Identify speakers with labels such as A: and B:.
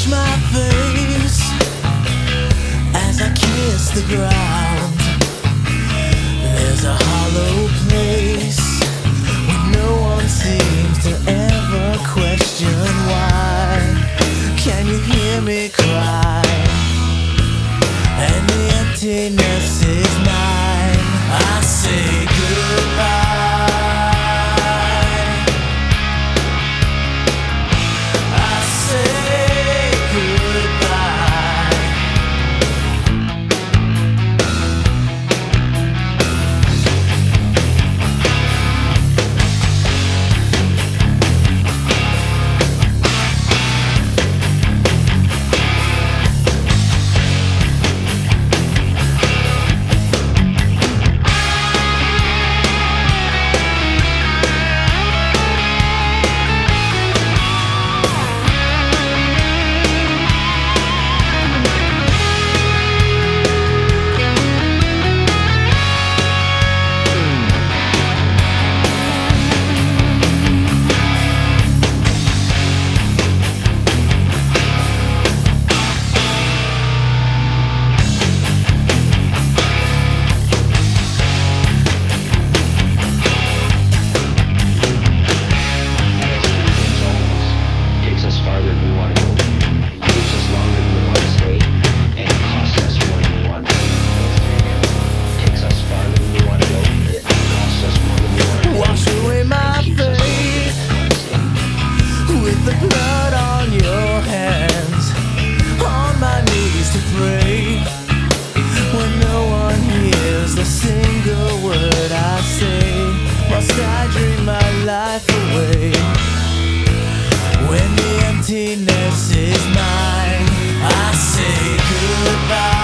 A: my face as I kiss the ground. There's a hollow place where no one seems to ever question why. Can you hear me cry? And the emptiness is mine. I say goodbye. With the blood on your hands, on my knees to pray, when no one hears a single word I say, whilst I dream my life away. When the emptiness is mine, I say goodbye.